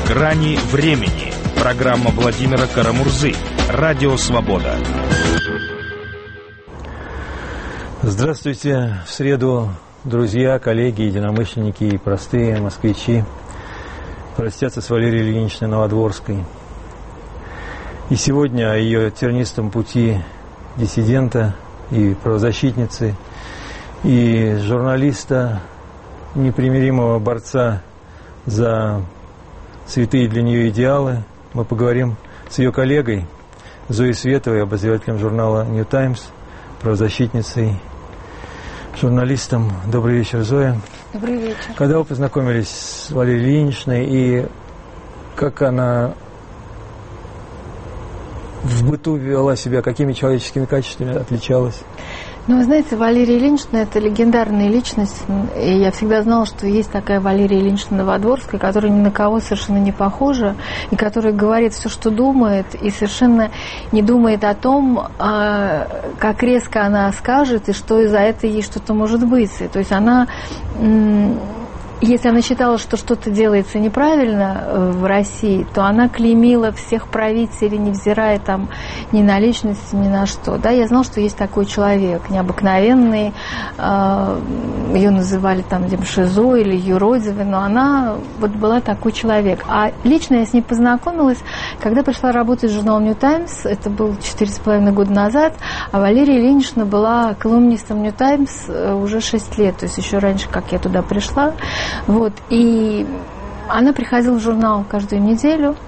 Грани времени. Программа Владимира Карамурзы. Радио Свобода. Здравствуйте. В среду, друзья, коллеги, единомышленники и простые москвичи простятся с Валерией Ильиничной Новодворской. И сегодня о ее тернистом пути диссидента и правозащитницы, и журналиста, непримиримого борца за святые для нее идеалы, мы поговорим с ее коллегой Зоей Световой, обозревателем журнала New Times, правозащитницей, журналистом. Добрый вечер, Зоя. Добрый вечер. Когда вы познакомились с Валерией Ильиничной и как она в быту вела себя, какими человеческими качествами отличалась? Ну, вы знаете, Валерия Ильинична – это легендарная личность, и я всегда знала, что есть такая Валерия Ильинична Новодворская, которая ни на кого совершенно не похожа, и которая говорит все, что думает, и совершенно не думает о том, как резко она скажет, и что из-за этого ей что-то может быть. То есть она... Если она считала, что что-то делается неправильно в России, то она клеймила всех правителей, невзирая там ни на личность, ни на что. Да, я знала, что есть такой человек, необыкновенный, ее называли там Демшизо или юродивой, но она вот была такой человек. А лично я с ней познакомилась, когда пришла работать в журнал New Times, это было 4,5 года назад, а Валерия Ильинична была колумнистом New Times уже 6 лет, то есть еще раньше, как я туда пришла. Вот, и она приходила в журнал каждую неделю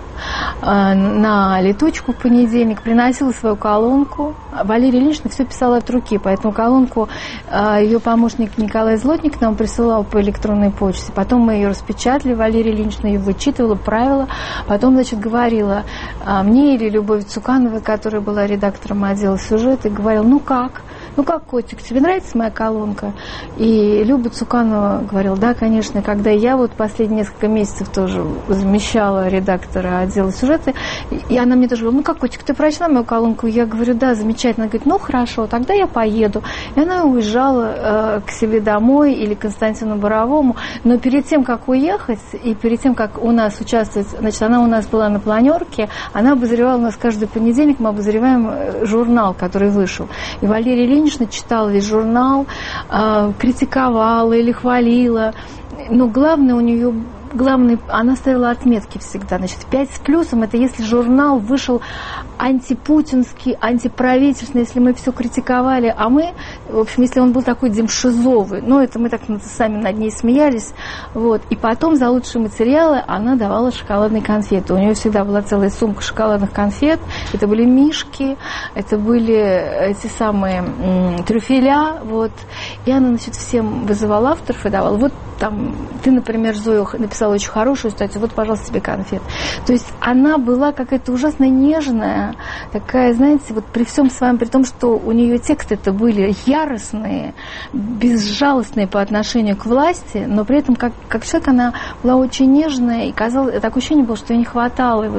на летучку в понедельник, приносила свою колонку. Валерия Ильинична все писала от руки, поэтому колонку ее помощник Николай Злотник нам присылал по электронной почте. Потом мы ее распечатали, Валерия Ильинична ее вычитывала, правила. Потом, значит, говорила мне или Любови Цукановой, которая была редактором отдела сюжета, и говорила: ну как, котик, тебе нравится моя колонка? И Люба Цуканова говорила: да, конечно. Когда я вот последние несколько месяцев тоже замещала редактора отдела сюжета, и она мне тоже говорила: ну как, котик, ты прочла мою колонку? Я говорю: да, замечательно. Она говорит: ну хорошо, тогда я поеду. И она уезжала к себе домой или к Константину Боровому. Но перед тем, как уехать, и перед тем, как у нас участвовать, значит, она у нас была на планерке, она обозревала у нас каждый понедельник, мы обозреваем журнал, который вышел. И Валерия Ильинична читала весь журнал, критиковала или хвалила. Но главное у нее... она ставила отметки всегда. Значит, 5 с плюсом — это если журнал вышел антипутинский, антиправительственный, если мы все критиковали, а мы, в общем, если он был такой демшизовый, это мы так сами над ней смеялись, вот. И потом за лучшие материалы она давала шоколадные конфеты. У нее всегда была целая сумка шоколадных конфет. Это были мишки, это были эти самые трюфеля, вот. И она, значит, всем вызывала авторов и давала: вот там, ты, например, Зоя, написала очень хорошую статью, вот, пожалуйста, тебе конфет. То есть она была какая-то ужасно нежная, такая, знаете, вот при всем своем, при том, что у нее тексты-то были яростные, безжалостные по отношению к власти, но при этом как человек она была очень нежная, и казалось, такое ощущение было, что ей не хватало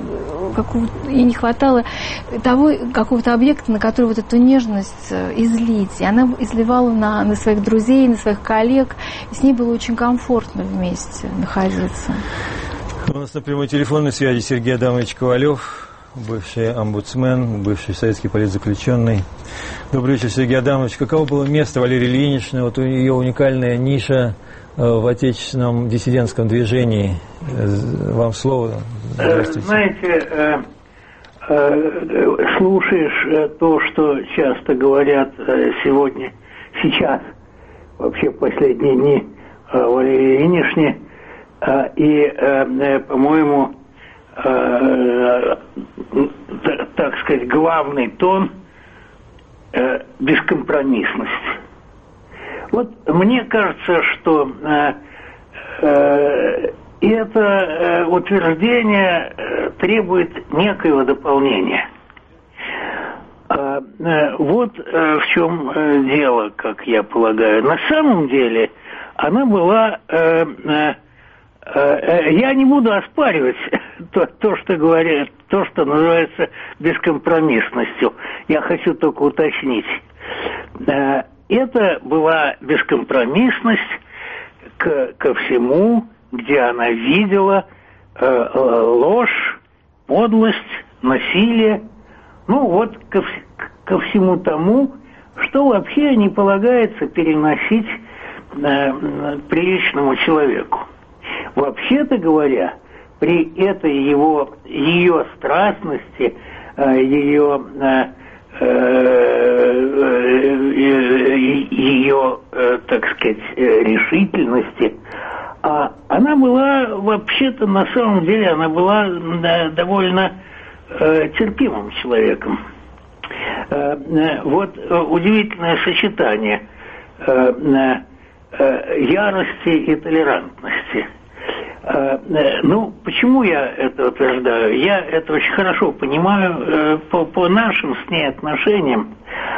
того какого-то объекта, на который вот эту нежность излить. И она изливала на своих друзей, на своих коллег, и с ней было очень комфортно вместе находиться. У нас на прямой телефонной связи Сергей Адамович Ковалев, бывший омбудсмен, бывший советский политзаключенный. Добрый вечер, Сергей Адамович. Каково было место Валерии Ильиничны, вот ее уникальная ниша в отечественном диссидентском движении? Вам слово. Здравствуйте. Знаете, слушаешь то, что часто говорят сейчас, вообще последние дни о Валерии Ильиничне, и, по-моему, так сказать, главный тон – бескомпромиссность. Вот мне кажется, что это утверждение требует некоего дополнения. Вот в чем дело, как я полагаю. На самом деле она была... Я не буду оспаривать то, что говорят, то, что называется бескомпромиссностью. Я хочу только уточнить. Это была бескомпромиссность ко всему, где она видела ложь, подлость, насилие, ну вот ко всему тому, что вообще не полагается переносить приличному человеку. Вообще-то говоря, при этой ее страстности, ее так сказать, решительности, она была, вообще-то, на самом деле, она была довольно терпимым человеком. Вот удивительное сочетание ярости и толерантности. Ну, почему я это утверждаю? Я это очень хорошо понимаю по нашим с ней отношениям.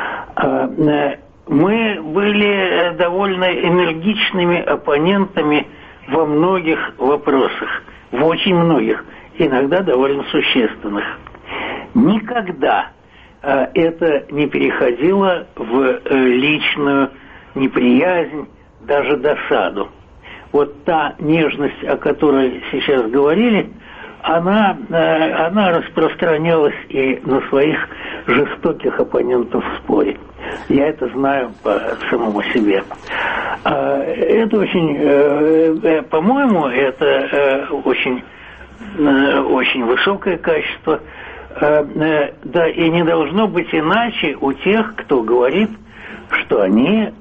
Мы были довольно энергичными оппонентами во многих вопросах, в очень многих, иногда довольно существенных. Никогда это не переходило в личную неприязнь, даже досаду. Вот та нежность, о которой сейчас говорили, она распространялась и на своих жестоких оппонентов в споре. Я это знаю по самому себе. Это очень, по-моему, это очень высокое качество. Да, и не должно быть иначе у тех, кто говорит, что они,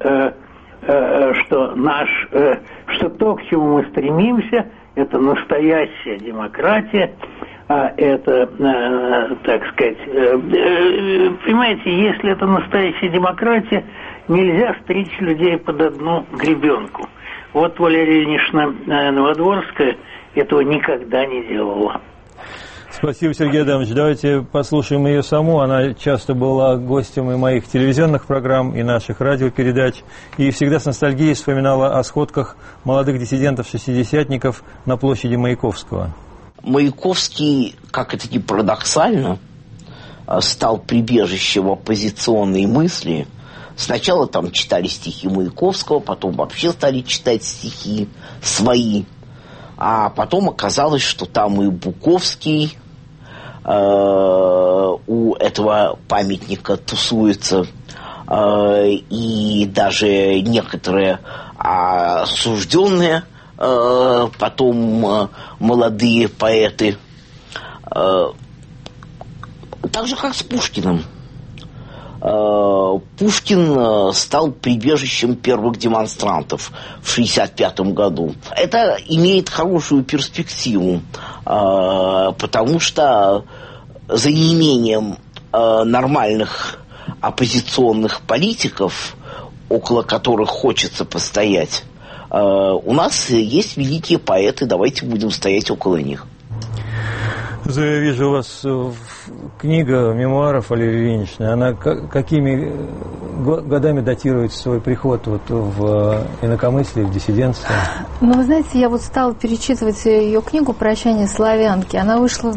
что то, к чему мы стремимся, это настоящая демократия, а это, так сказать, понимаете, если это настоящая демократия, нельзя стричь людей под одну гребенку. Вот Валерия Ильинична Новодворская этого никогда не делала. Спасибо, Сергей Адамович. Давайте послушаем ее саму. Она часто была гостем и моих телевизионных программ, и наших радиопередач, и всегда с ностальгией вспоминала о сходках молодых диссидентов-шестидесятников на площади Маяковского. Маяковский, как это ни парадоксально, стал прибежищем оппозиционной мысли. Сначала там читали стихи Маяковского, потом вообще стали читать стихи свои. А потом оказалось, что там и Буковский у этого памятника тусуется, и даже некоторые осужденные потом молодые поэты. Так же, как с Пушкиным. Пушкин стал прибежищем первых демонстрантов в 1965 году. Это имеет хорошую перспективу, потому что за неимением нормальных оппозиционных политиков, около которых хочется постоять, у нас есть великие поэты, давайте будем стоять около них. Я вижу, у вас книга мемуаров Валерии Ильиничны, она какими годами датирует свой приход вот в инакомыслие, в диссидентство? Ну, вы знаете, я вот стала перечитывать ее книгу «Прощание славянки». Она вышла в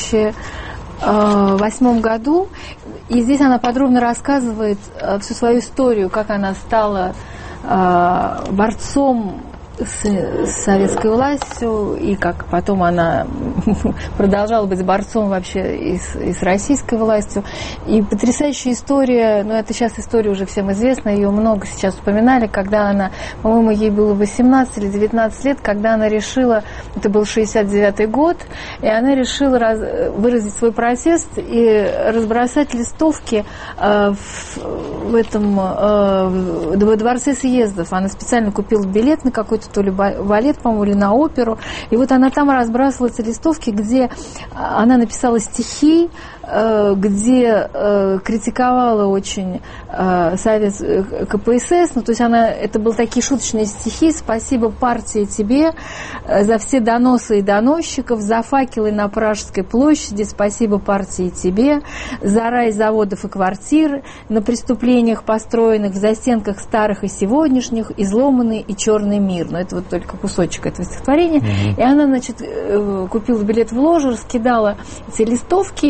2008 году, и здесь она подробно рассказывает всю свою историю, как она стала борцом с советской властью, и как потом она продолжала быть борцом вообще и с российской властью. И потрясающая история, ну это сейчас история уже всем известна, ее много сейчас вспоминали, когда она, по-моему, ей было 18 или 19 лет, когда она решила, это был 69-й год, и она решила выразить свой протест и разбросать листовки в этом во дворце съездов. Она специально купила билет на какой-то то ли балет, по-моему, или на оперу. И вот она там разбрасывала эти листовки, где она написала стихи, где критиковала очень Совет КПСС. Ну, то есть это были такие шуточные стихи. «Спасибо партии тебе за все доносы и доносчиков, за факелы на Пражской площади, спасибо партии тебе, за рай заводов и квартир, на преступлениях, построенных в застенках старых и сегодняшних, изломанный и черный мир». Но это вот только кусочек этого стихотворения. И она, значит, купила билет в ложу, раскидала эти листовки,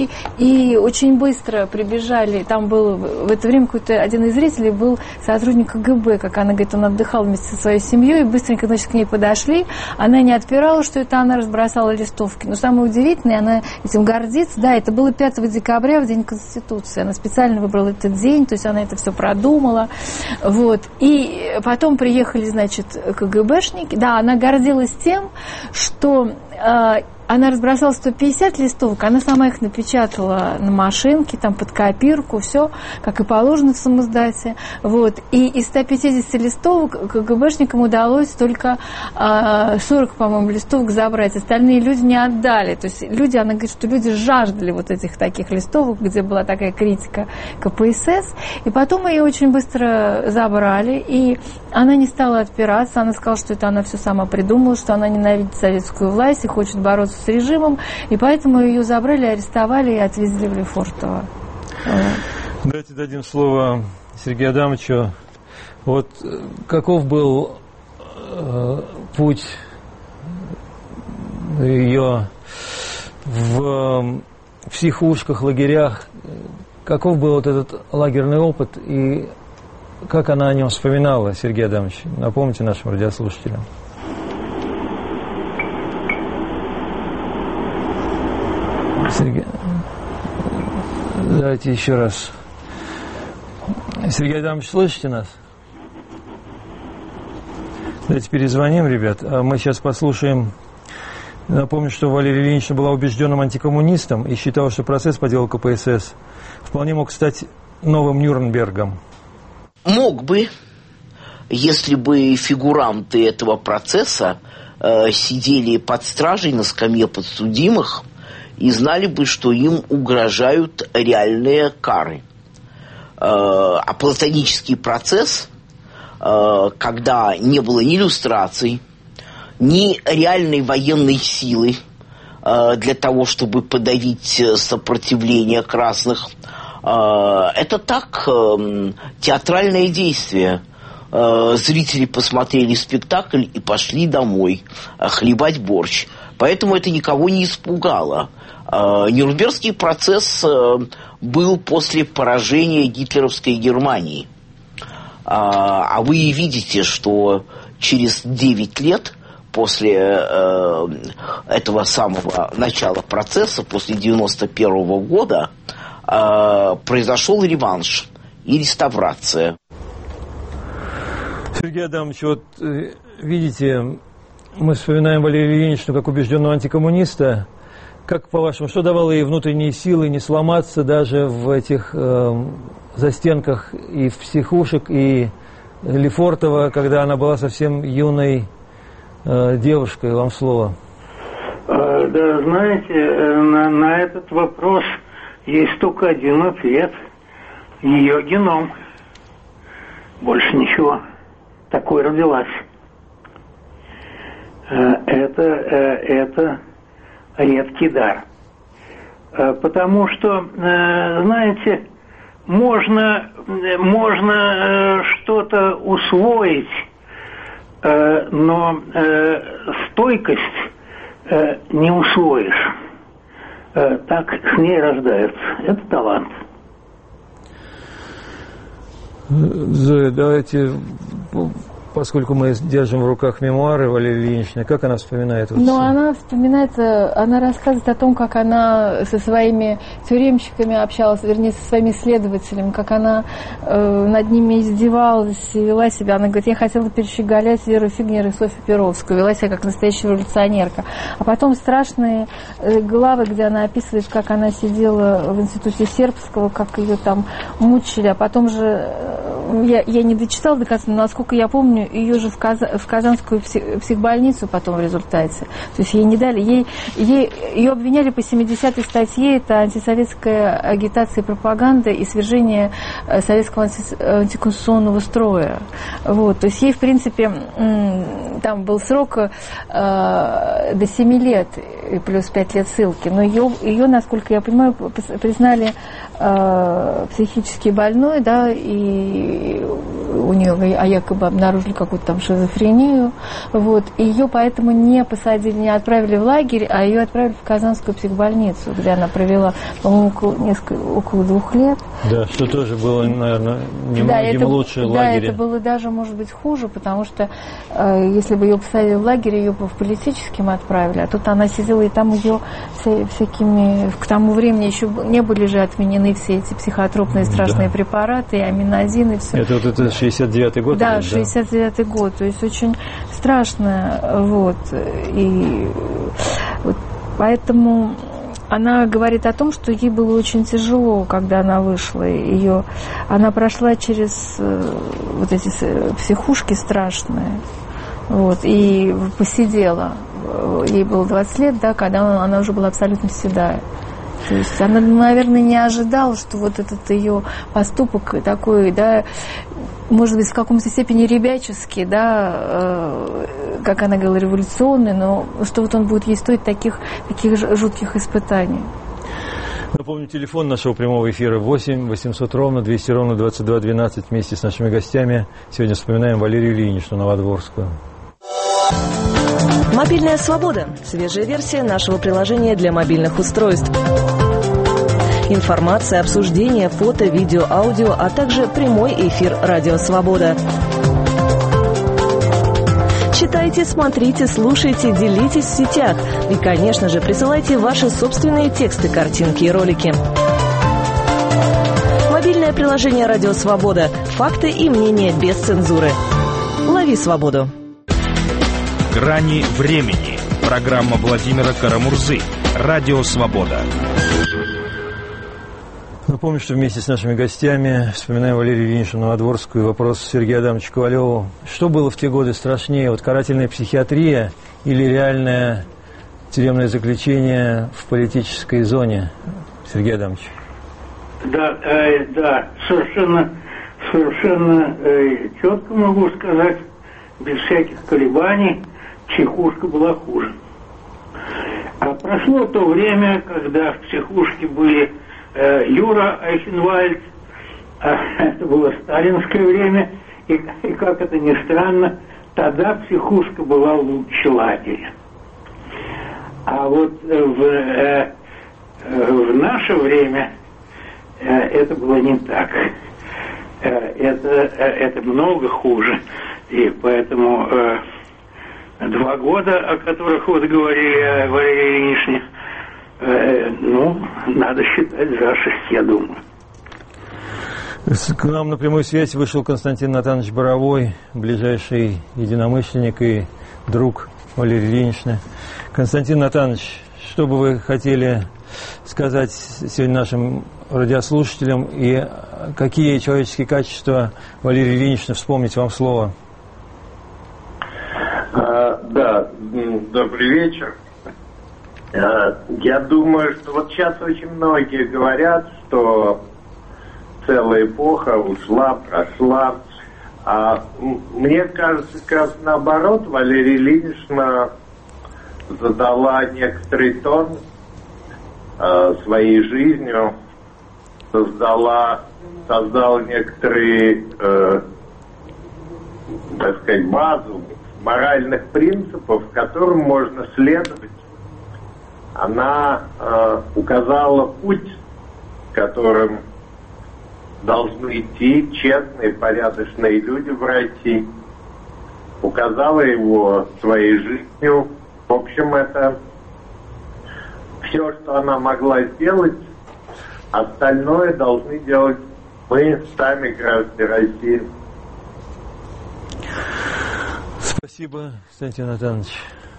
И очень быстро прибежали, там был в это время какой-то один из зрителей был сотрудник КГБ, как она говорит, он отдыхал вместе со своей семьей, и быстренько, значит, к ней подошли, она не отпирала, что это она разбросала листовки. Но самое удивительное, она этим гордится, да, это было 5 декабря, в День Конституции, она специально выбрала этот день, то есть она это все продумала, вот, и потом приехали, значит, КГБшники, да, она гордилась тем, что она разбросала 150 листовок, она сама их напечатала на машинке, там под копирку, все, как и положено в самоиздате. Вот. И из 150 листовок КГБшникам удалось только 40, по-моему, листовок забрать. Остальные люди не отдали. То есть люди, она говорит, что люди жаждали вот этих таких листовок, где была такая критика КПСС. И потом ее очень быстро забрали, и она не стала отпираться, она сказала, что это она все сама придумала, что она ненавидит советскую власть и хочет бороться с режимом, и поэтому ее забрали, арестовали и отвезли в Лефортово. Давайте дадим слово Сергею Адамовичу. Вот каков был путь ее в психушках, лагерях, каков был вот этот лагерный опыт и как она о нем вспоминала, Сергей Адамович? Напомните нашим радиослушателям. Сергей, давайте еще раз. Сергей Адамович, слышите нас? Давайте перезвоним, ребят. Мы сейчас послушаем. Напомню, что Валерия Ильинична была убежденным антикоммунистом и считала, что процесс по делу КПСС вполне мог стать новым Нюрнбергом. Мог бы, если бы фигуранты этого процесса сидели под стражей на скамье подсудимых и знали бы, что им угрожают реальные кары. А платонический процесс, когда не было ни люстраций, ни реальной военной силы для того, чтобы подавить сопротивление красных, это так, театральное действие. Зрители посмотрели спектакль и пошли домой хлебать борщ. Поэтому это никого не испугало. Нюрнбергский процесс был после поражения гитлеровской Германии. А вы видите, что через 9 лет после этого самого начала процесса, после 1991 года, произошел реванш и реставрация. Сергей Адамович, вот видите, мы вспоминаем Валерию Ильиничну как убежденного антикоммуниста. Как, по-вашему, что давало ей внутренние силы не сломаться даже в этих застенках и в психушек, и Лефортово, когда она была совсем юной девушкой? Вам слово. Да, знаете, на этот вопрос есть только один ответ. Ее геном. Больше ничего. Такой родилась. Это редкий дар. Потому что, знаете, можно что-то усвоить, но стойкость не усвоишь. Так с ней рождается. Это талант. Зоя, давайте, поскольку мы держим в руках мемуары Валерии Ильиничны, как она вспоминает? Ну, она вспоминает, она рассказывает о том, как она со своими тюремщиками общалась, вернее, со своими следователями, как она над ними издевалась и вела себя. Она говорит, я хотела перещеголять Веру Фигнер и Софью Перовскую, вела себя как настоящая революционерка. А потом страшные главы, где она описывает, как она сидела в институте сербского, как ее там мучили, а потом же, я не дочитала до конца, но, насколько я помню, ее же в Казанскую психбольницу потом в результате. То есть ей не дали. Ее обвиняли по 70-й статье, это антисоветская агитация и пропаганда и свержение советского антиконституционного строя. Вот. То есть ей, в принципе, там был срок до 7 лет плюс 5 лет ссылки. Но ее, насколько я понимаю, признали психически больной, да, и у нее якобы обнаружили какую-то там шизофрению, вот, и ее поэтому не посадили, не отправили в лагерь, а ее отправили в Казанскую психбольницу, где она провела, по-моему, около 2 лет. Да, что тоже было, наверное, немногим лучше лагеря. Да, это было даже, может быть, хуже, потому что если бы ее посадили в лагерь, ее бы в политическим отправили, а тут она сидела, и там ее всякими... К тому времени еще не были же отменены все эти психотропные страшные препараты, и аминозин, и все. Это вот это 69-й год? Да, 69-й год, то есть очень страшно, вот, и вот, поэтому она говорит о том, что ей было очень тяжело, когда она вышла, она прошла через вот эти психушки страшные, вот, и посидела, ей было 20 лет, да, когда она уже была абсолютно седая. То есть она, наверное, не ожидала, что вот этот ее поступок такой, да, может быть, в каком-то степени ребяческий, да, как она говорила, революционный, но что вот он будет ей стоить таких жутких испытаний. Напомню, телефон нашего прямого эфира 8 800 ровно 200 ровно 22 12 вместе с нашими гостями. Сегодня вспоминаем Валерию Ильиничну Новодворскую. Мобильная свобода. Свежая версия нашего приложения для мобильных устройств. Информация, обсуждение, фото, видео, аудио, а также прямой эфир «Радио Свобода». Читайте, смотрите, слушайте, делитесь в сетях. И, конечно же, присылайте ваши собственные тексты, картинки и ролики. Мобильное приложение «Радио Свобода». Факты и мнения без цензуры. Лови свободу. «Грани времени». Программа Владимира Карамурзы. Радио Свобода. Напомню, что вместе с нашими гостями вспоминаем Валерию Ильиничну Новодворскую. Вопрос Сергею Адамовичу Ковалеву. Что было в те годы страшнее, вот карательная психиатрия или реальное тюремное заключение в политической зоне? Сергей Адамович. Да, совершенно четко могу сказать, без всяких колебаний, психушка была хуже. А прошло то время, когда в психушке были Юра Айхенвальд, это было сталинское время, и как это ни странно, тогда психушка была лучше лагеря. А вот в наше время это было не так. Это много хуже. И поэтому 2 года, о которых вот говорили Валерий Ильиничне, надо считать за 6, я думаю. К нам на прямую связь вышел Константин Натанович Боровой, ближайший единомышленник и друг Валерии Ильиничны. Константин Натанович, что бы вы хотели сказать сегодня нашим радиослушателям и какие человеческие качества Валерии Ильиничны, вспомнить вам слово? Добрый вечер. Я думаю, что вот сейчас очень многие говорят, что целая эпоха ушла, прошла. А мне кажется, как раз наоборот, Валерия Ильинична задала некоторый тон своей жизнью, создала некоторые, так сказать, базу моральных принципов, которым можно следовать. Она указала путь, которым должны идти честные, порядочные люди в России. Указала его своей жизнью. В общем, это все, что она могла сделать. Остальное должны делать мы, сами граждане России. Спасибо, Константин Натанович.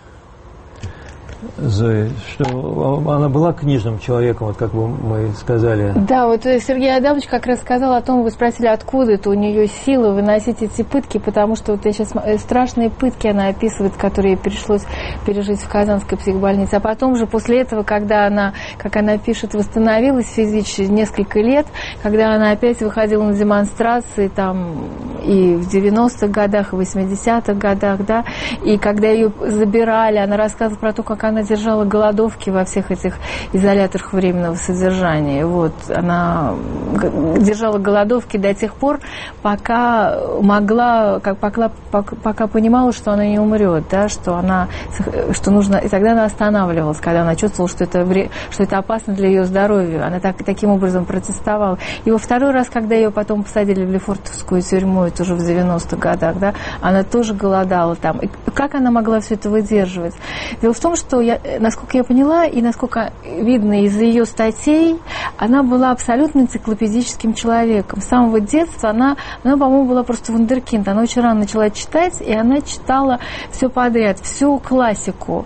Зоя, что она была книжным человеком, вот как бы мы сказали. Да, вот Сергей Адамович как раз сказал о том, вы спросили, откуда это у нее сила выносить эти пытки, потому что вот я сейчас страшные пытки она описывает, которые ей пришлось пережить в Казанской психбольнице. А потом же после этого, когда она, как она пишет, восстановилась физически несколько лет, когда она опять выходила на демонстрации там и в 90-х годах, и в 80-х годах, да, и когда ее забирали, она рассказывала про то, как она она держала голодовки во всех этих изоляторах временного содержания. Вот. Она держала голодовки до тех пор, пока могла, пока понимала, что она не умрет, да, что нужно, и тогда она останавливалась, когда она чувствовала, что это опасно для ее здоровья. Она таким образом протестовала. И во второй раз, когда ее потом посадили в Лефортовскую тюрьму, это уже в 90-х годах, да, она тоже голодала там. И как она могла все это выдерживать? Дело в том, что, насколько я поняла, и насколько видно из ее статей, она была абсолютно энциклопедическим человеком. С самого детства она, по-моему, была просто вундеркинд. Она очень рано начала читать, и она читала все подряд, всю классику.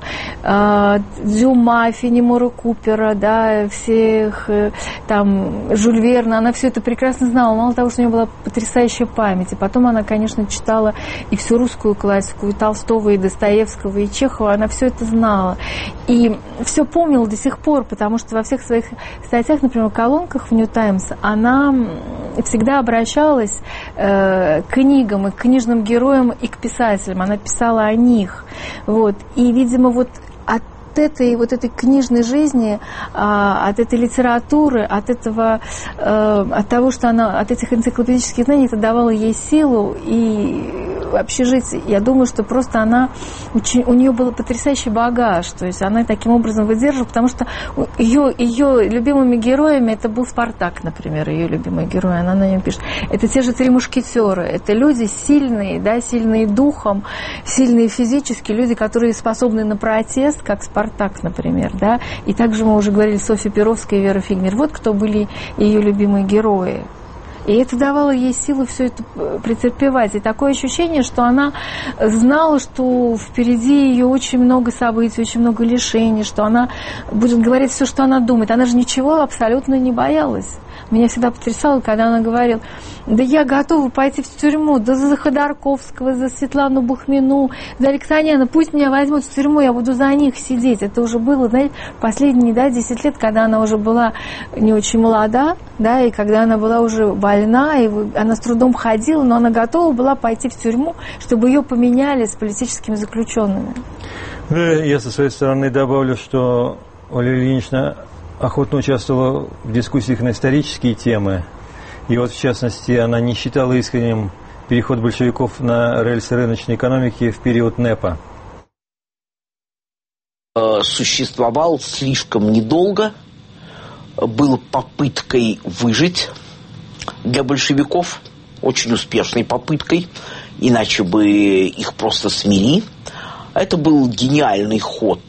Дюма, Фенемора Купера, да, всех там, Жюль Верна, она все это прекрасно знала. Мало того, что у нее была потрясающая память. И потом она, конечно, читала и всю русскую классику, и Толстого, и Достоевского, и Чехова. Она все это знала. И все помнила до сих пор, потому что во всех своих статьях, например, в колонках в New Times, она всегда обращалась к книгам, и к книжным героям, и к писателям. Она писала о них. Вот. И, видимо, вот от этой книжной жизни, от этой литературы, от того, что она, от этих энциклопедических знаний, это давало ей силу и вообще жить. Я думаю, что просто у нее был потрясающий багаж, то есть она таким образом выдерживала, потому что ее любимыми героями это был Спартак, например, ее любимый герой, она на нем пишет. Это те же три мушкетера, это люди сильные, да, сильные духом, сильные физически, люди, которые способны на протест, как Спартак, например, да, и также мы уже говорили Софья Перовская и Вера Фигнер, вот кто были ее любимые герои. И это давало ей силу все это претерпевать. И такое ощущение, что она знала, что впереди ее очень много событий, очень много лишений, что она будет говорить все, что она думает. Она же ничего абсолютно не боялась. Меня всегда потрясало, когда она говорила: да я готова пойти в тюрьму, да за Ходорковского, за Светлану Бахмину, за Алексаняна, пусть меня возьмут в тюрьму, я буду за них сидеть. Это уже было, знаете, последние 10 лет, когда она уже была не очень молода, да, и когда она была уже больна, и она с трудом ходила, но она готова была пойти в тюрьму, чтобы ее поменяли с политическими заключенными. Я со своей стороны добавлю, что Валерия Ильинична охотно участвовала в дискуссиях на исторические темы. И вот, в частности, она не считала искренним переход большевиков на рельсы рыночной экономики в период НЭПа. Существовал слишком недолго, был попыткой выжить для большевиков, очень успешной попыткой, иначе бы их просто смели. Это был гениальный ход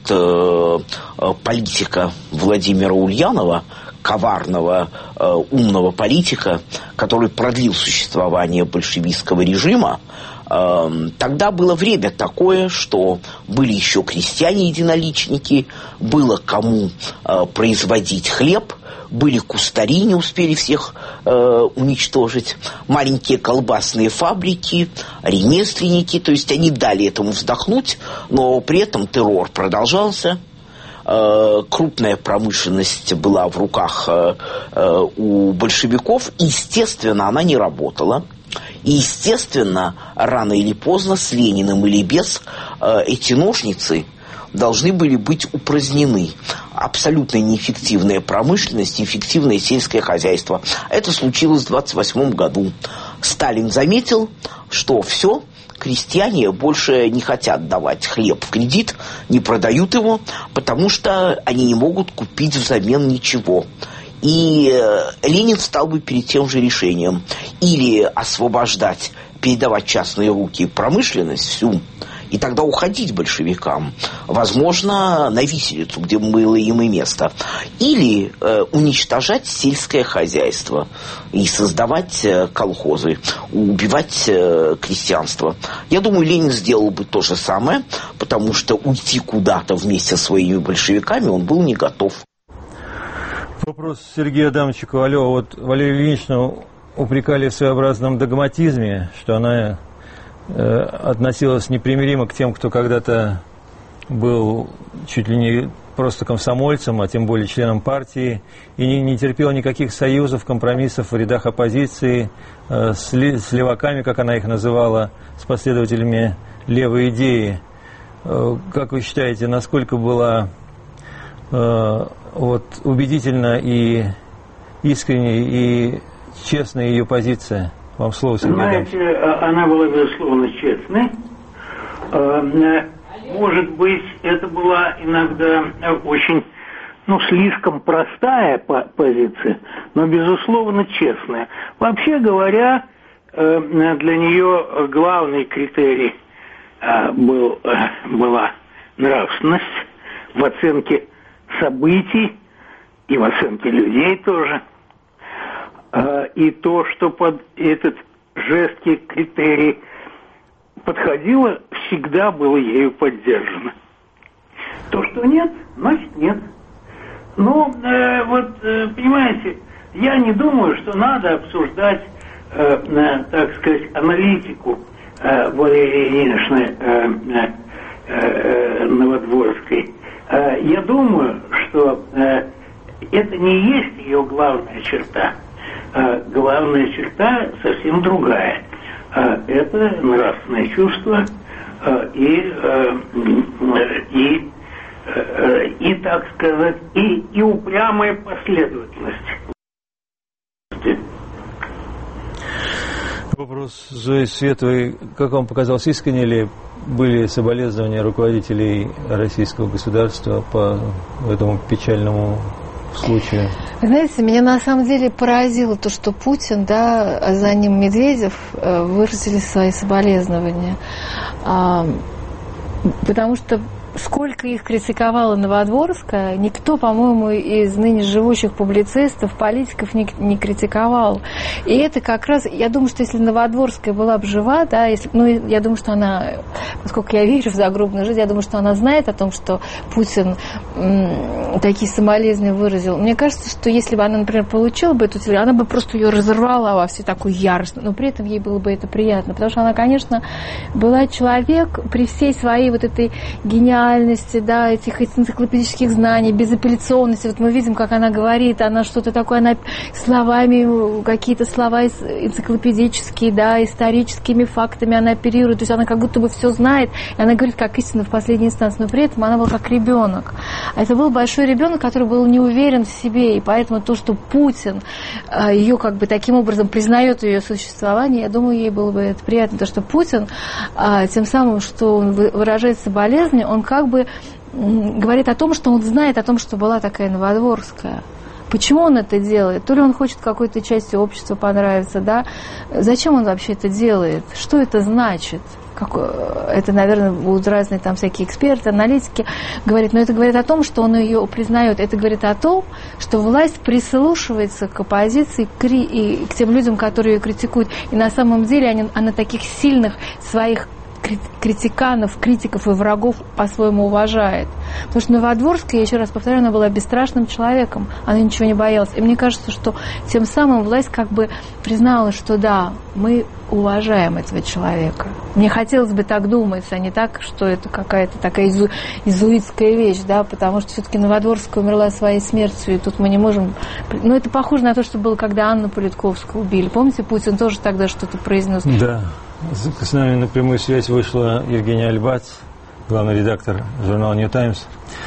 политика Владимира Ульянова, коварного, умного политика, который продлил существование большевистского режима. Тогда было время такое, что были еще крестьяне-единоличники, было кому производить хлеб, были кустари, не успели всех уничтожить, маленькие колбасные фабрики, ремесленники, то есть они дали этому вздохнуть, но при этом террор продолжался. Крупная промышленность была в руках у большевиков, и, естественно, она не работала. И, естественно, рано или поздно, с Лениным или без, эти ножницы должны были быть упразднены. Абсолютно неэффективная промышленность, эффективное сельское хозяйство. Это случилось в 1928 году. Сталин заметил, что все, крестьяне больше не хотят давать хлеб в кредит, не продают его, потому что они не могут купить взамен ничего. И Ленин стал бы перед тем же решением: или освобождать, передавать в частные руки промышленность всю, и тогда уходить большевикам, возможно, на виселицу, где было им и место, или уничтожать сельское хозяйство и создавать колхозы, убивать крестьянство. Я думаю, Ленин сделал бы то же самое, потому что уйти куда-то вместе со своими большевиками он был не готов. Вопрос Сергею Адамчику. Алло, вот Валерию Ильиничну упрекали в своеобразном догматизме, что она относилась непримиримо к тем, кто когда-то был чуть ли не просто комсомольцем, а тем более членом партии, и не терпела никаких союзов, компромиссов в рядах оппозиции с леваками, как она их называла, с последователями левой идеи. как вы считаете, насколько была убедительна и искренней, и честная ее позиция? Вам слово, Сергей. Знаете, она была, безусловно, честной. Может быть, это была иногда очень, слишком простая позиция, но, безусловно, честная. Вообще говоря, для нее главный критерий была нравственность в оценке событий и в оценке людей тоже. И то, что под этот жесткий критерий подходило, всегда было ею поддержано. То, что нет, значит нет. Понимаете, я не думаю, что надо обсуждать, так сказать, аналитику Валерии Ильиничны Новодворской. Я думаю, что это не есть ее главная черта. Главная черта совсем другая. Это нравственное чувство и, так сказать, и упрямая последовательность. Вопрос Зои Световой. Как вам показалось, искренне ли были соболезнования руководителей российского государства по этому печальному случаю? Знаете, меня на самом деле поразило то, что Путин, а за ним Медведев выразили свои соболезнования. Потому что сколько их критиковала Новодворская, никто, по-моему, из ныне живущих публицистов, политиков не критиковал. И это как раз, я думаю, что если Новодворская была бы жива, я думаю, что она, поскольку я верю в загробную жизнь, я думаю, что она знает о том, что Путин такие соболезнования выразил. Мне кажется, что если бы она, например, получила бы эту телеграмму, она бы просто ее разорвала во всю такую ярость, но при этом ей было бы это приятно, потому что она, конечно, была человек при всей своей этой гениальности, этих энциклопедических знаний, безапелляционности. Мы видим, как она говорит, она что-то такое, она словами, какие-то слова энциклопедические, историческими фактами она оперирует, то есть она как будто бы все знает, и она говорит как истину в последней инстанции, но при этом она была как ребенок. А это был большой ребенок, который был не уверен в себе, и поэтому то, что Путин ее таким образом признает ее существование, я думаю, ей было бы это приятно, потому что Путин тем самым, что он выражает соболезнования, он говорит о том, что он знает о том, что была такая Новодворская. Почему он это делает? То ли он хочет какой-то части общества понравиться, Зачем он вообще это делает? Что это значит? Это, наверное, будут разные всякие эксперты, аналитики говорят, но это говорит о том, что он ее признает. Это говорит о том, что власть прислушивается к оппозиции и к тем людям, которые ее критикуют. И на самом деле она таких сильных своих критиканов, критиков и врагов по-своему уважает. Потому что Новодворская, я еще раз повторяю, она была бесстрашным человеком, она ничего не боялась. И мне кажется, что тем самым власть признала, что мы уважаем этого человека. Мне хотелось бы так думать, а не так, что это какая-то такая изуитская вещь, потому что все-таки Новодворская умерла своей смертью, и тут мы не можем... это похоже на то, что было, когда Анну Политковскую убили. Помните, Путин тоже тогда что-то произнес? Да. С нами на прямую связь вышла Евгения Альбац, главный редактор журнала New Times.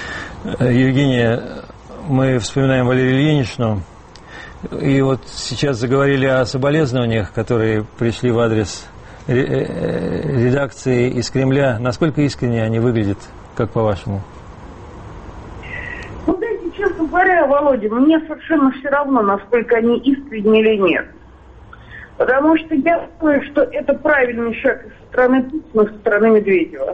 Евгения, мы вспоминаем Валерию Ильиничну, и сейчас заговорили о соболезнованиях, которые пришли в адрес редакции из Кремля. Насколько искренне они выглядят, как по-вашему? Знаете, честно говоря, Володя, мне совершенно все равно, насколько они искренни или нет. Потому что я думаю, что это правильный шаг со стороны Путина, со стороны Медведева.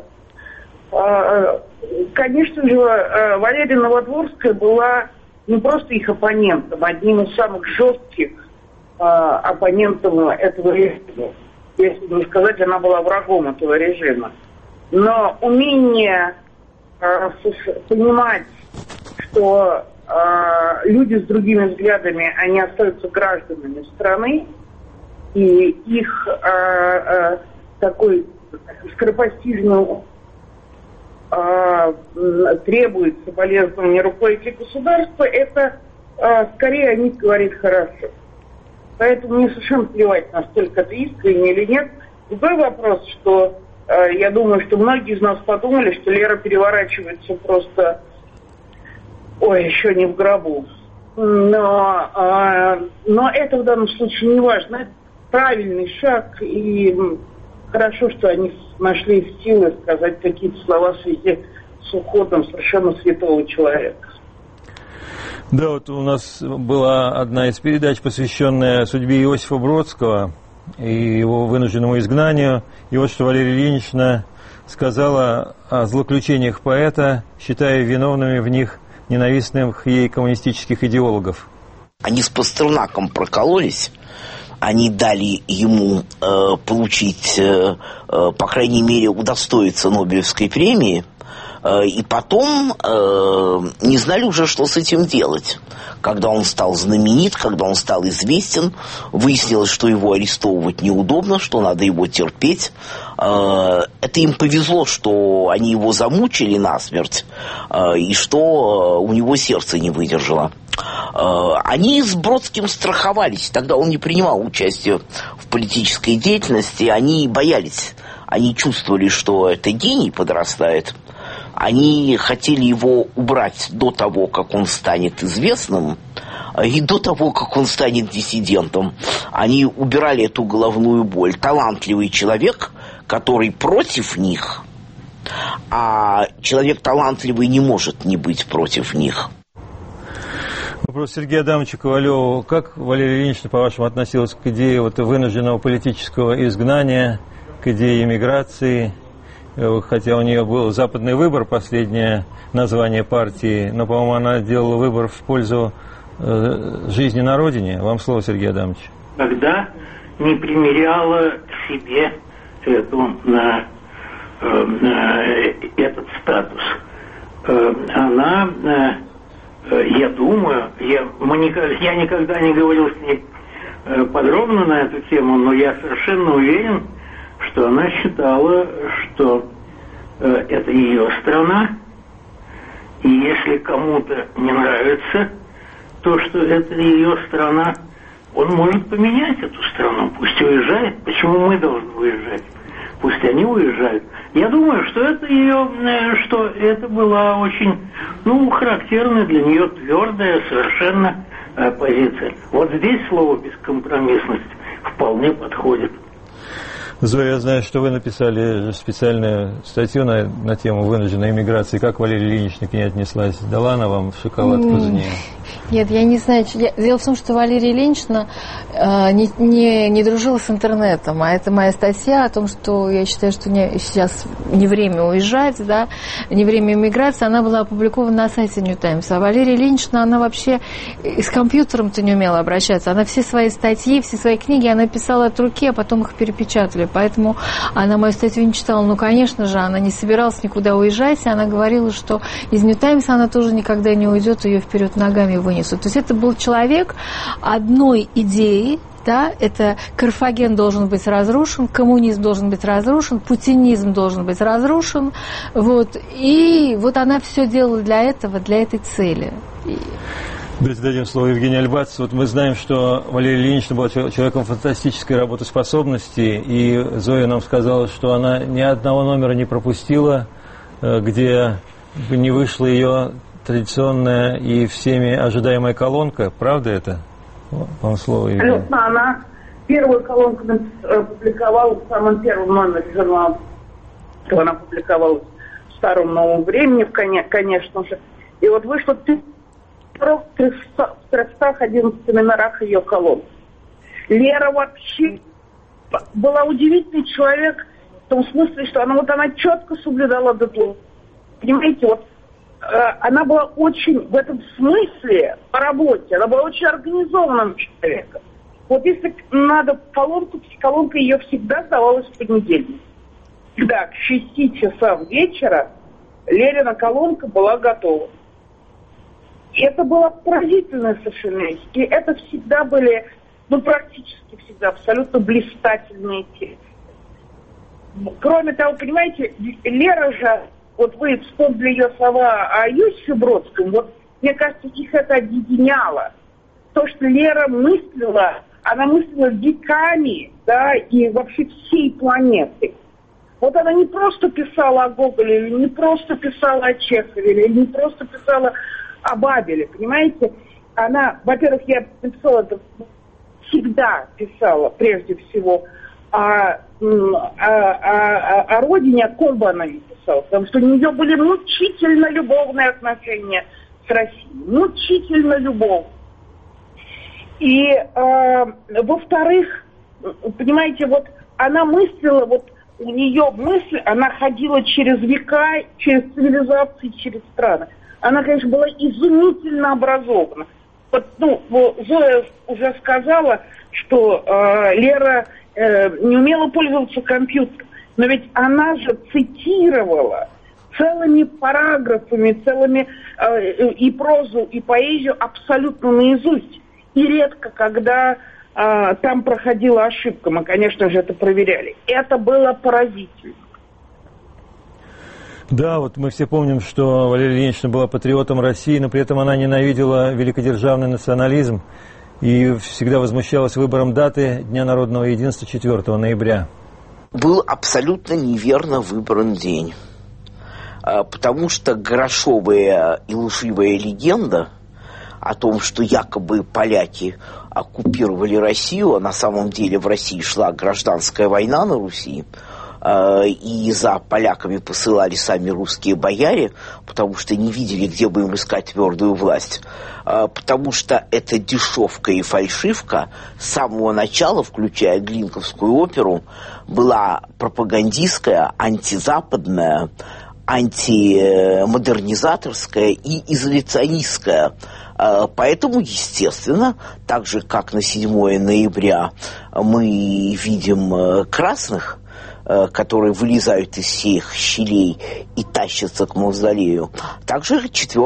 Конечно же, Валерия Новодворская была не просто их оппонентом, одним из самых жестких оппонентов этого режима. Если бы сказать, она была врагом этого режима. Но умение понимать, что люди с другими взглядами, они остаются гражданами страны, и их такой скоропостижный требует соболезнования руководителя государства, это скорее о них говорит хорошо. Поэтому мне совершенно плевать, насколько это искренне или нет. Другой вопрос, что я думаю, что многие из нас подумали, что Лера переворачивается просто, еще не в гробу. Но это в данном случае не важно. Это правильный шаг, и хорошо, что они нашли силы сказать какие-то слова в связи с уходом совершенно святого человека. Да, вот у нас была одна из передач, посвященная судьбе Иосифа Бродского и его вынужденному изгнанию. И вот что Валерия Ильинична сказала о злоключениях поэта, считая виновными в них ненавистных ей коммунистических идеологов. Они с Пастернаком прокололись. Они дали ему получить, по крайней мере, удостоиться Нобелевской премии. И потом не знали уже, что с этим делать. Когда он стал знаменит, когда он стал известен, выяснилось, что его арестовывать неудобно, что надо его терпеть. Это им повезло, что они его замучили насмерть, и что у него сердце не выдержало. Они с Бродским страховались. Тогда он не принимал участия в политической деятельности. Они боялись. Они чувствовали, что это гений подрастает. Они хотели его убрать до того, как он станет известным, и до того, как он станет диссидентом. Они убирали эту головную боль. Талантливый человек, который против них, а человек талантливый не может не быть против них. Вопрос Сергею Адамовичу Ковалеву. Как Валерия Ильинична, по-вашему, относилась к идее вынужденного политического изгнания, к идее эмиграции? Хотя у нее был западный выбор, последнее название партии, но, по-моему, она делала выбор в пользу жизни на родине. Вам слово, Сергей Адамович. Когда не примеряла к себе этот статус, она, я думаю, я никогда не говорил с ней подробно на эту тему, но я совершенно уверен, что она считала, что это ее страна, и если кому-то не нравится то, что это ее страна, он может поменять эту страну, пусть уезжает. Почему мы должны уезжать? Пусть они уезжают. Я думаю, что это была очень, характерная для нее твердая совершенно позиция. Вот здесь слово «бескомпромиссность» вполне подходит. Зоя, я знаю, что вы написали специальную статью на тему вынужденной эмиграции. Как Валерия Ильинична к ней отнеслась? Дала она вам шоколадку за нее? Нет, я не знаю. Дело в том, что Валерия Ильинична не дружила с интернетом. А это моя статья о том, что я считаю, что сейчас не время уезжать, да, не время эмиграции. Она была опубликована на сайте New Times. А Валерия Ильинична, она вообще с компьютером-то не умела обращаться. Она все свои статьи, все свои книги, она писала от руки, а потом их перепечатали. Поэтому она мою статью не читала. Ну, конечно же, она не собиралась никуда уезжать. И она говорила, что из New Times она тоже никогда не уйдет, ее вперед ногами вынесут. То есть это был человек одной идеи. Да, это Карфаген должен быть разрушен, коммунизм должен быть разрушен, путинизм должен быть разрушен. Вот. И вот она все делала для этого, для этой цели. Давайте дадим слово Евгению Альбацу. Вот мы знаем, что Валерия Ильинична была человеком фантастической работоспособности, и Зоя нам сказала, что она ни одного номера не пропустила, где бы не вышла ее традиционная и всеми ожидаемая колонка. Правда это? Вам слово, Евгения. Абсолютно. Она первую колонку публиковала в самом первом номере журнала. Она публиковалась в «Старом новом времени», конечно же. И вот вышло в 311 номерах ее колонн. Лера вообще была удивительный человек в том смысле, что она четко соблюдала дедлайн. Понимаете, она была очень в этом смысле по работе, она была очень организованным человеком. Вот если надо колонка ее всегда сдавалась в понедельник. Всегда к 6 часам вечера Лерина колонка была готова. И это было поразительное совершенно вещь. И это всегда были, практически всегда абсолютно блистательные темы. Кроме того, понимаете, Лера же, вы вспомнили ее слова о Иосифе Бродском, мне кажется, их это объединяло. То, что Лера мыслила, она мыслила веками, да, и вообще всей планеты. Вот она не просто писала о Гоголе, или не просто писала о Чехове, или не просто писала о Бабеле, понимаете? Она, во-первых, я написала это, всегда писала, прежде всего, о родине, о ком бы она ни писала, потому что у нее были мучительно любовные отношения с Россией, мучительно любовные. И, во-вторых, понимаете, вот она мыслила, вот у нее мысль, она ходила через века, через цивилизации, через страны. Она, конечно, была изумительно образована. Вот, Зоя уже сказала, что Лера не умела пользоваться компьютером, но ведь она же цитировала целыми параграфами, целыми и прозу, и поэзию абсолютно наизусть. И редко, когда там проходила ошибка, мы, конечно же, это проверяли. Это было поразительно. Да, вот мы все помним, что Валерия Ильинична была патриотом России, но при этом она ненавидела великодержавный национализм и всегда возмущалась выбором даты Дня народного единства 4 ноября. Был абсолютно неверно выбран день, потому что грошовая и лживая легенда о том, что якобы поляки оккупировали Россию, а на самом деле в России шла гражданская война на Руси, и за поляками посылали сами русские бояре, потому что не видели, где бы им искать твердую власть, потому что это дешевка и фальшивка с самого начала, включая Глинковскую оперу, была пропагандистская, антизападная, антимодернизаторская и изоляционистская. Поэтому, естественно, так же, как на 7 ноября мы видим красных, которые вылезают из всех щелей и тащатся к мавзолею. Также 4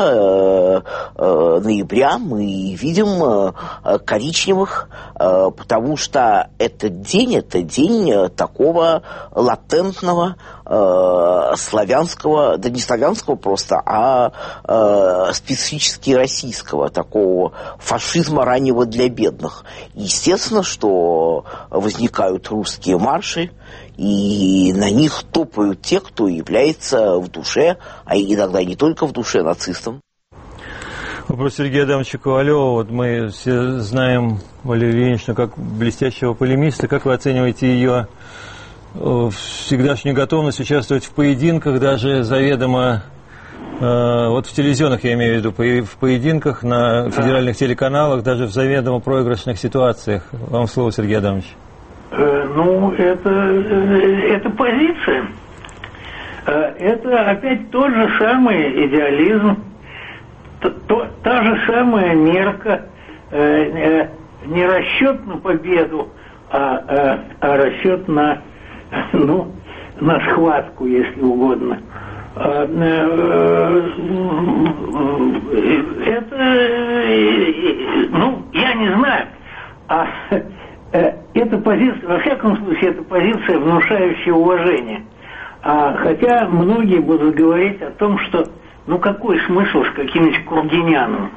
ноября мы видим коричневых, потому что этот день такого латентного славянского, да не славянского просто, а специфически российского, такого фашизма раннего для бедных. Естественно, что возникают русские марши, и на них топают те, кто является в душе, а иногда не только в душе, нацистом. Вопрос Сергея Адамовича Ковалева. Вот мы все знаем Валерию Ильиничну как блестящего полемиста. Как вы оцениваете ее всегдашнюю готовность участвовать в поединках, даже заведомо, вот в телевизионных, я имею в виду, в поединках на федеральных телеканалах, даже в заведомо проигрышных ситуациях? Вам слово, Сергей Адамович. Это позиция. Это опять тот же самый идеализм, та же самая мерка, не расчет на победу, а расчет на схватку, если угодно. Это, я не знаю, эта позиция, во всяком случае, эта позиция, внушающая уважение. Хотя многие будут говорить о том, что, какой смысл с каким-нибудь Кургиняном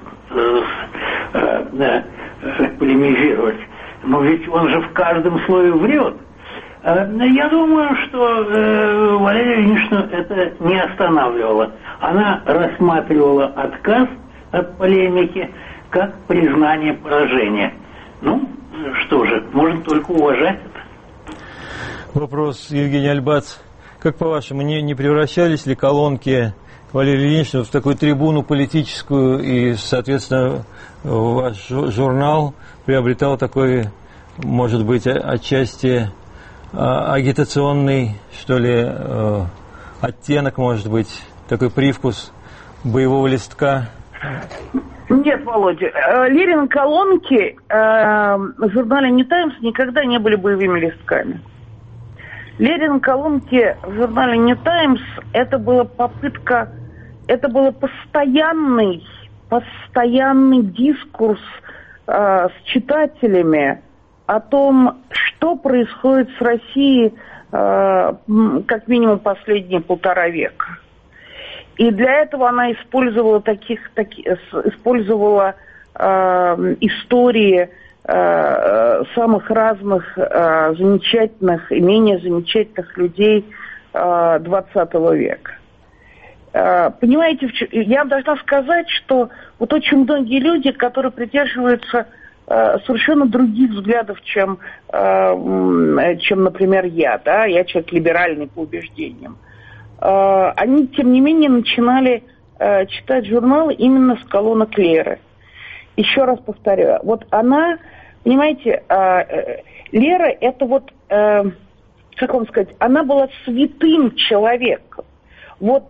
полемизировать? Ведь он же в каждом слове врет. Я думаю, что Валерия Ильиничну это не останавливало. Она рассматривала отказ от полемики как признание поражения. Что же, можно только уважать это. Вопрос, Евгений Альбац. Как по-вашему, не превращались ли колонки Валерии Ильиничны в такую трибуну политическую, и, соответственно, ваш журнал приобретал такой, может быть, отчасти агитационный, что ли, оттенок, может быть, такой привкус боевого листка? Нет, Володя, Лерин колонки в журнале «Нью Таймс» никогда не были боевыми листками. Лерин колонки в журнале «Нью Таймс» это была попытка, это был постоянный дискурс с читателями о том, что происходит с Россией как минимум последние 1,5 века. И для этого она использовала истории самых разных замечательных и менее замечательных людей 20 века. Понимаете, я вам должна сказать, что вот очень многие люди, которые придерживаются совершенно других взглядов, чем, например, я человек либеральный по убеждениям, они, тем не менее, начинали читать журналы именно с колонок Леры. Еще раз повторяю, вот она, понимаете, Лера, это вот, как вам сказать, она была святым человеком. Вот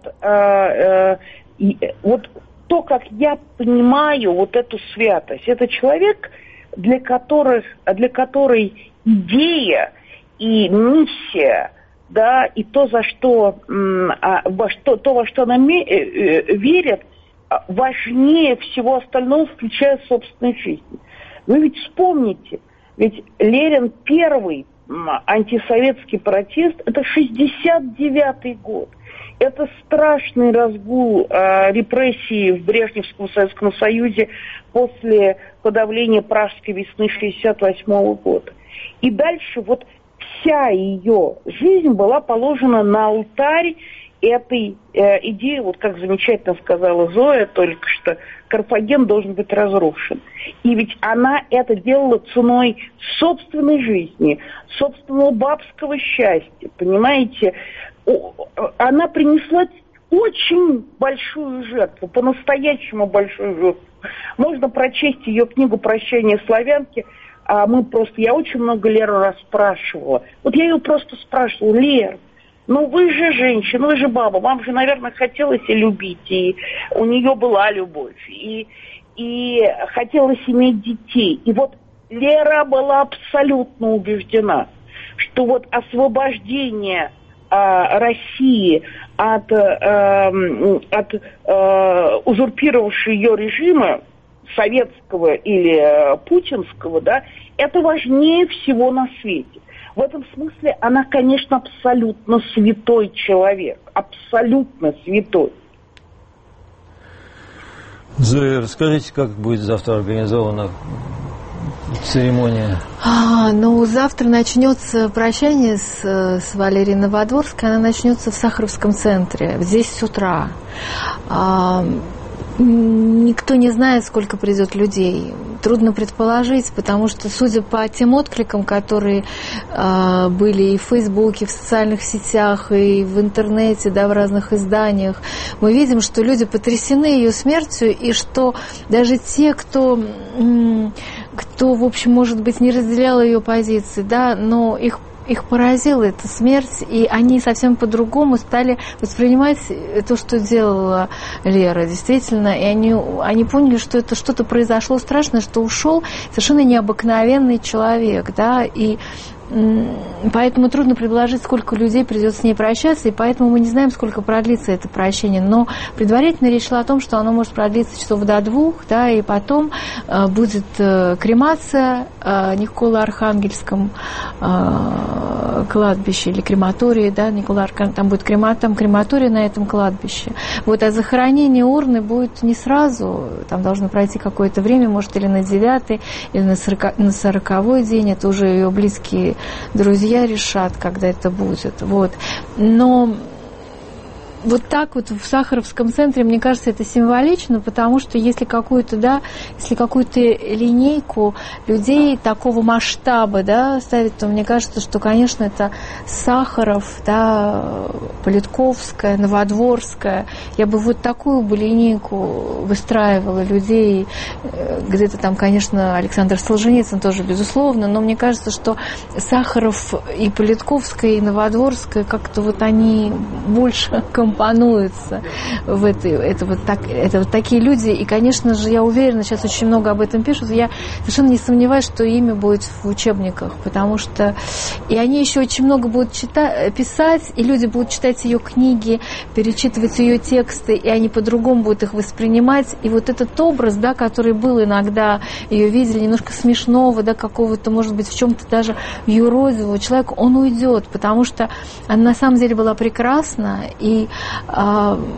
то, как я понимаю вот эту святость, это человек, для которой идея и миссия, да, и то, во что она верит, важнее всего остального, включая собственную жизнь. Вы ведь вспомните, ведь Ленин первый антисоветский протест, это 69-й год. Это страшный разгул репрессий в Брежневском Советском Союзе после подавления Пражской весны 68-го года. И дальше вот вся ее жизнь была положена на алтарь этой идеи, вот как замечательно сказала Зоя только что, Карфаген должен быть разрушен. И ведь она это делала ценой собственной жизни, собственного бабского счастья, понимаете? Она принесла очень большую жертву, по-настоящему большую жертву. Можно прочесть ее книгу «Прощание славянки». Я очень много Леру расспрашивала. Вот я ее просто спрашивала: Лер, ну вы же женщина, вы же баба, вам же, наверное, хотелось и любить, и у нее была любовь, и хотелось иметь детей. И вот Лера была абсолютно убеждена, что вот освобождение России от узурпировавшего ее режима, советского или путинского, да, это важнее всего на свете. В этом смысле она, конечно, абсолютно святой человек, абсолютно святой. Зоя, расскажите, как будет завтра организована церемония? Завтра начнется прощание с Валерией Новодворской. Она начнется в Сахаровском центре, здесь с утра. Никто не знает, сколько придет людей. Трудно предположить, потому что, судя по тем откликам, которые были и в Фейсбуке, и в социальных сетях, и в интернете, да, в разных изданиях, мы видим, что люди потрясены ее смертью, и что даже те, кто, в общем, может быть, не разделял ее позиции, да, но их поразила эта смерть, и они совсем по-другому стали воспринимать то, что делала Лера, действительно, и они поняли, что это что-то произошло страшное, что ушел совершенно необыкновенный человек, да, и поэтому трудно предположить, сколько людей придет с ней прощаться, и поэтому мы не знаем, сколько продлится это прощение. Но предварительно речь шла о том, что оно может продлиться часов до 2, да, и потом будет кремация в Николо-Архангельском кладбище или крематории, да, там будет крематорий на этом кладбище. Вот, а захоронение урны будет не сразу, там должно пройти какое-то время, может, или на 9-й, или на 40-й день, это уже ее близкие друзья решат, когда это будет. Вот. Но вот так вот в Сахаровском центре, мне кажется, это символично, потому что если какую-то линейку людей такого масштаба, да, ставить, то мне кажется, что, конечно, это Сахаров, да, Политковская, Новодворская. Я бы вот такую бы линейку выстраивала людей. Где-то там, конечно, Александр Солженицын тоже, безусловно, но мне кажется, что Сахаров и Политковская, и Новодворская как-то вот они больше компонуются в это вот такие люди. И, конечно же, я уверена, сейчас очень много об этом пишут, я совершенно не сомневаюсь, что имя будет в учебниках, потому что и они еще очень много будут писать, и люди будут читать ее книги, перечитывать ее тексты, и они по-другому будут их воспринимать. И вот этот образ, да, который был иногда, ее видели немножко смешного, да, какого-то, может быть, в чем-то даже юродивого человека, он уйдет, потому что она на самом деле была прекрасна, и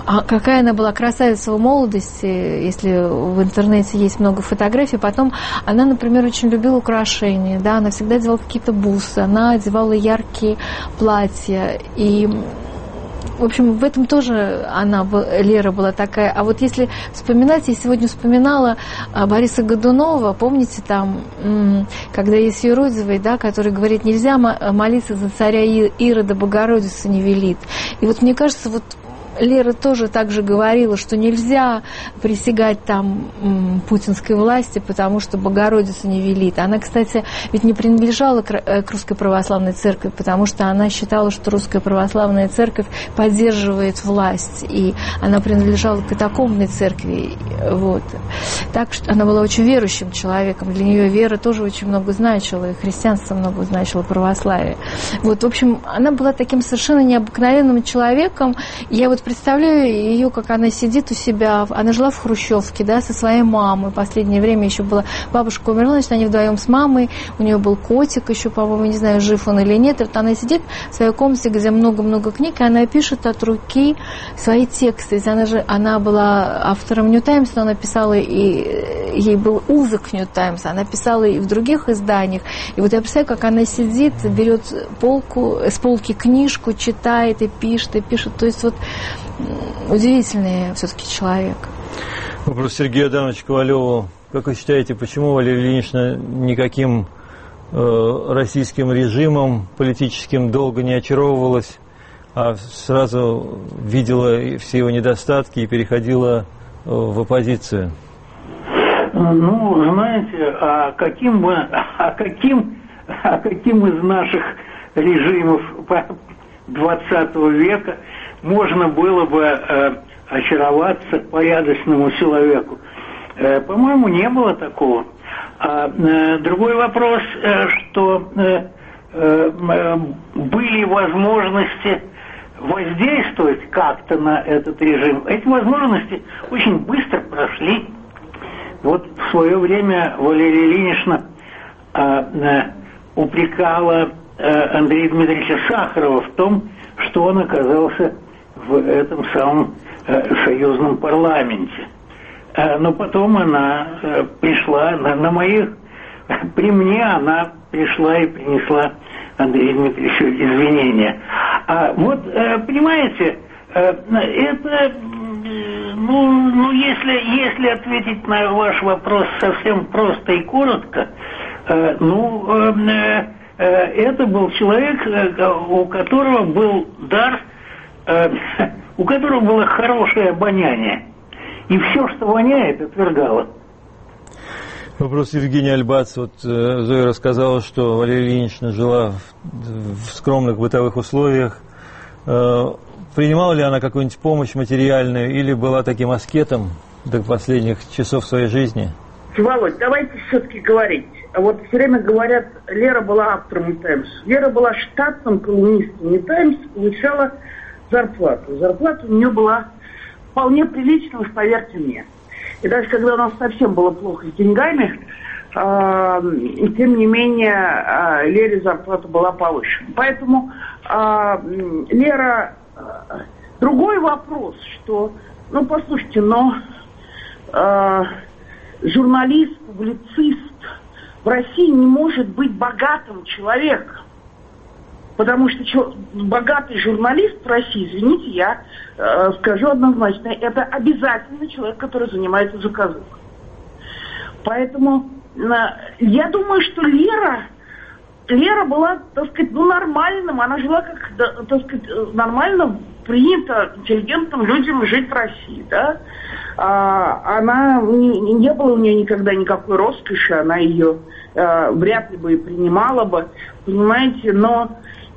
А какая она была красавица в молодости, если в интернете есть много фотографий. Потом она, например, очень любила украшения, да, она всегда делала какие-то бусы, она одевала яркие платья. И, в общем, в этом тоже Лера была такая. А вот если вспоминать, я сегодня вспоминала Бориса Годунова, помните, там, когда есть Юродивый, да, который говорит, нельзя молиться за царя Ирода, Богородица не велит. И вот мне кажется, вот Лера тоже так же говорила, что нельзя присягать там путинской власти, потому что Богородица не велит. Она, кстати, ведь не принадлежала к Русской Православной Церкви, потому что она считала, что Русская Православная Церковь поддерживает власть, и она принадлежала к катакомбной церкви. Вот. Так что она была очень верующим человеком. Для нее вера тоже очень много значила, и христианство много значило, православие. Вот, в общем, она была таким совершенно необыкновенным человеком. Я вот представляю ее, как она сидит у себя, она жила в хрущевке, да, со своей мамой. В последнее время еще была, бабушка умерла, значит, они вдвоем с мамой, у нее был котик еще, по-моему, не знаю, жив он или нет. И вот она сидит в своей комнате, где много-много книг, и она пишет от руки свои тексты. Ведь она была автором New Times, но она писала, и ей был узок New Times, она писала и в других изданиях. И вот я представляю, как она сидит, берет с полки книжку, читает и пишет, и пишет. То есть вот удивительный все-таки человек. Вопрос Сергею Адамовичу Ковалеву. Как вы считаете, почему Валерия Ильинична никаким российским режимом политическим долго не очаровывалась, а сразу видела все его недостатки и переходила в оппозицию? Ну, знаете, а каким из наших режимов 20 века можно было бы очароваться порядочному человеку? По-моему, не было такого. Другой вопрос, что были возможности воздействовать как-то на этот режим. Эти возможности очень быстро прошли. Вот в свое время Валерия Ильинична упрекала Андрея Дмитриевича Сахарова в том, что он оказался в этом самом союзном парламенте. Но потом она пришла, при мне она пришла и принесла Андрею Дмитриевичу извинения. А вот, понимаете, это, если ответить на ваш вопрос совсем просто и коротко, это был человек, у которого был дар, у которого было хорошее обоняние. И все, что воняет, отвергало. Вопрос Евгения Альбац. Вот Зоя рассказала, что Валерия Ильинична жила в скромных бытовых условиях. Принимала ли она какую-нибудь помощь материальную или была таким аскетом до последних часов своей жизни? Володь, давайте все-таки говорить. Вот все время говорят, Лера была автором New Times. Лера была штатным колумнистом New Times, получала зарплату. Зарплата у нее была вполне приличная, уж поверьте мне. И даже когда у нас совсем было плохо с деньгами, тем не менее Лере зарплата была повышена. Поэтому Лера... Другой вопрос, что... послушайте, журналист, публицист в России не может быть богатым человеком. Потому что богатый журналист в России, извините, я скажу однозначно, это обязательно человек, который занимается заказухой. Поэтому я думаю, что Лера была, так сказать, нормальным, она жила как, так сказать, нормально принято интеллигентным людям жить в России, да. Она, не было у нее никогда никакой роскоши, она ее вряд ли бы и принимала бы, понимаете, но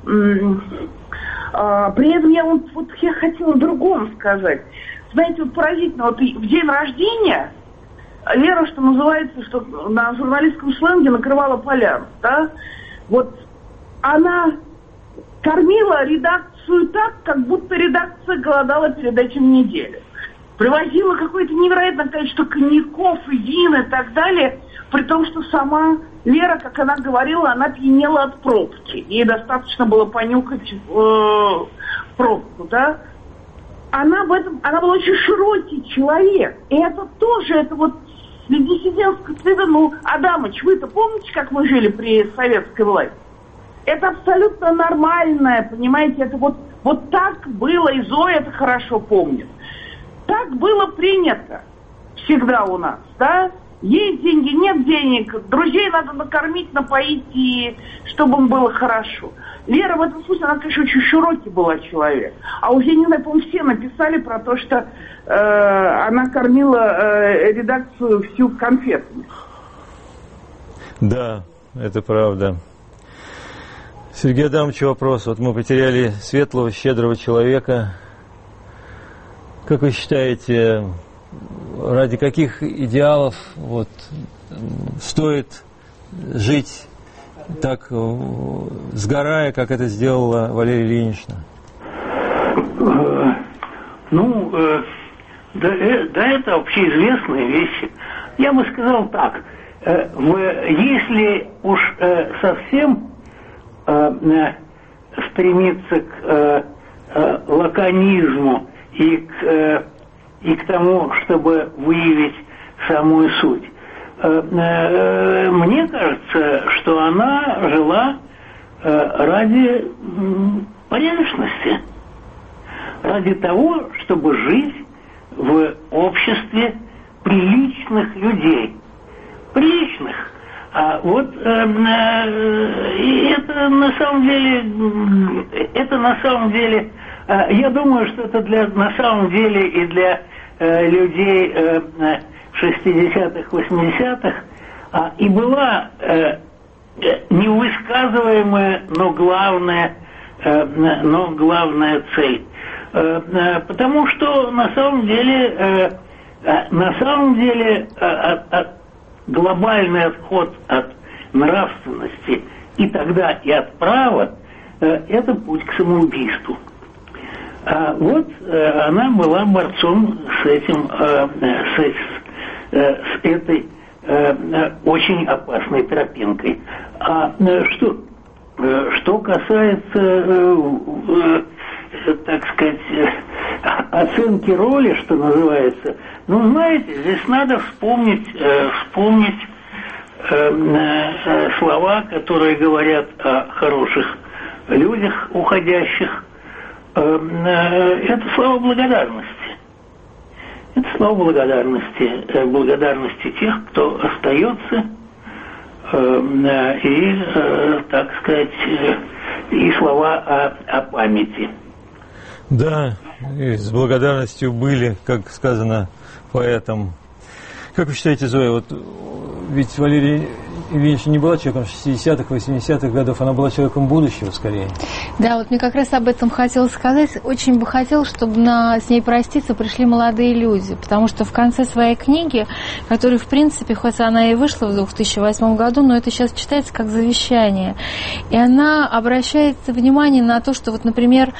при этом я хотела о другом сказать. Знаете, вот поразительно, вот в день рождения Лера, что называется, что на журналистском сленге накрывала поляну, да, вот она кормила редакцию так, как будто редакция голодала перед этим неделю. Привозила какое-то невероятное количество коньяков и вин и так далее, при том, что сама Лера, как она говорила, она пьянела от пробки. Ей достаточно было понюхать пробку, да. она была очень широкий человек. И это тоже, это вот среди сиденской среды, Адамыч, вы-то помните, как мы жили при советской власти? Это абсолютно нормальное, понимаете, это вот так было, и Зоя это хорошо помнит. Так было принято всегда у нас, да? Есть деньги, нет денег, друзей надо накормить, напоить, и чтобы им было хорошо. Лера в этом смысле, она, конечно, очень широкий была человек. А уже, я не знаю, по-моему, все написали про то, что она кормила редакцию всю конфетами. Да, это правда. Сергей Адамович, вопрос. Вот мы потеряли светлого, щедрого человека. Как вы считаете, ради каких идеалов вот, стоит жить так, сгорая, как это сделала Валерия Ильинична? Да, это общеизвестные вещи. Я бы сказал так. Если уж совсем стремиться к лаконизму и к тому, чтобы выявить самую суть, мне кажется, что она жила ради порядочности, ради того, чтобы жить в обществе приличных людей. Приличных. А вот это на самом деле, я думаю, что это на самом деле и для людей 60-х, 80-х и была невысказываемая, но главная цель. Потому что на самом деле глобальный отход от нравственности и тогда и от права это путь к самоубийству. А вот она была борцом с этой очень опасной тропинкой. А что касается, так сказать, оценки роли, что называется, знаете, здесь надо вспомнить слова, которые говорят о хороших людях, уходящих. Это слова благодарности. Это слова благодарности тех, кто остается, и, так сказать, и слова о памяти. Да, и с благодарностью были, как сказано поэтом. Как вы считаете, Зоя, вот ведь Валерия Ильинична не была человеком 60-х, 80-х годов, она была человеком будущего, скорее. Да, вот мне как раз об этом хотелось сказать. Очень бы хотелось, чтобы с ней проститься пришли молодые люди, потому что в конце своей книги, которая, в принципе, хоть она и вышла в 2008 году, но это сейчас читается как завещание, и она обращает внимание на то, что, вот, например,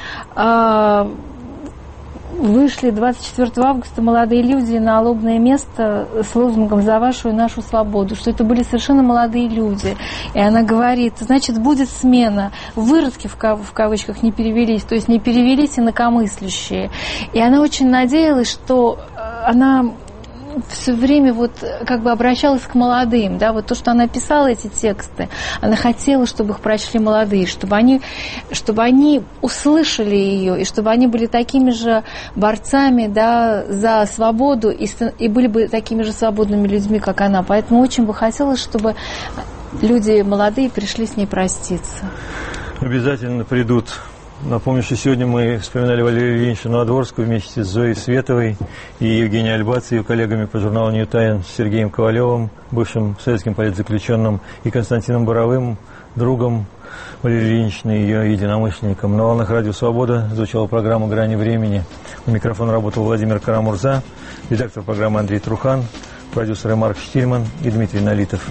вышли 24 августа молодые люди на лобное место с лозунгом «За вашу и нашу свободу», что это были совершенно молодые люди. И она говорит, значит, будет смена. Выродки, в кавычках, не перевелись, то есть не перевелись инакомыслящие. И она очень надеялась, что она все время вот как бы обращалась к молодым, да, вот то, что она писала эти тексты, она хотела, чтобы их прочли молодые, чтобы они услышали ее, и чтобы они были такими же борцами, да, за свободу, и были бы такими же свободными людьми, как она. Поэтому очень бы хотелось, чтобы люди молодые пришли с ней проститься. Обязательно придут. Напомню, что сегодня мы вспоминали Валерию Ильиничну Новодворскую вместе с Зоей Световой и Евгенией Альбаци, ее коллегами по журналу «Нью Тайм», с Сергеем Ковалевым, бывшим советским политзаключенным, и Константином Боровым, другом Валерии Ильиничны и ее единомышленником. На волнах Радио Свобода звучала программа «Грани времени». У микрофона работал Владимир Карамурза, редактор программы Андрей Трухан, продюсеры Марк Штильман и Дмитрий Налитов.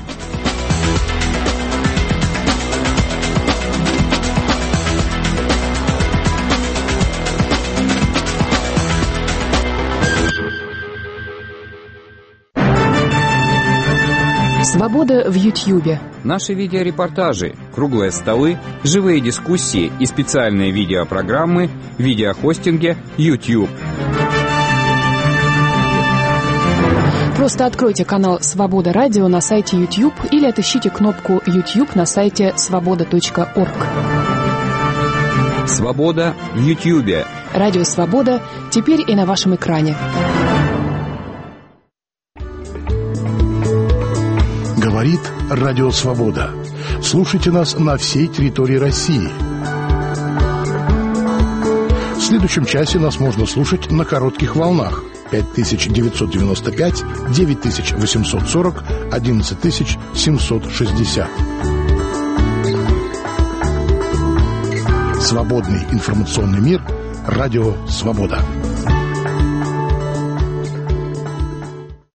Свобода в Ютьюбе. Наши видеорепортажи, круглые столы, живые дискуссии и специальные видеопрограммы в видеохостинге YouTube. Просто откройте канал «Свобода Радио» на сайте YouTube или отыщите кнопку YouTube на сайте svoboda.org. Свобода в Ютьюбе. Радио «Свобода» теперь и на вашем экране. Говорит Радио Свобода. Слушайте нас на всей территории России. В следующем часе нас можно слушать на коротких волнах. 5995, 9840, 11760. Свободный информационный мир. Радио Свобода.